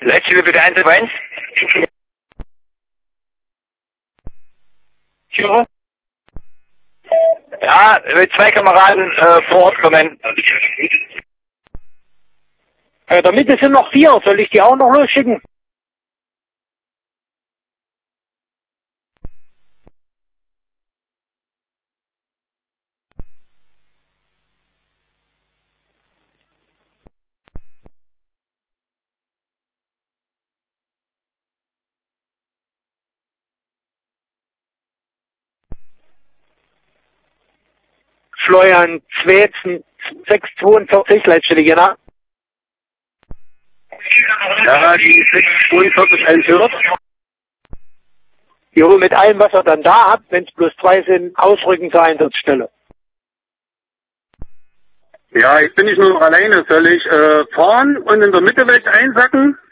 Letzte bitte 1-1. Ja. Ja, mit 2 Kameraden vor Ort kommen. Damit sind noch 4. Soll ich die auch noch losschicken? Florian 642 letztlich, ne? Ja, die 642 einführt. Jo, mit allem, was er dann da hat, wenn es bloß 2 sind, ausrücken zur Einsatzstelle. Ja, ich bin nicht nur noch alleine. Soll ich fahren und in der Mitte einsacken?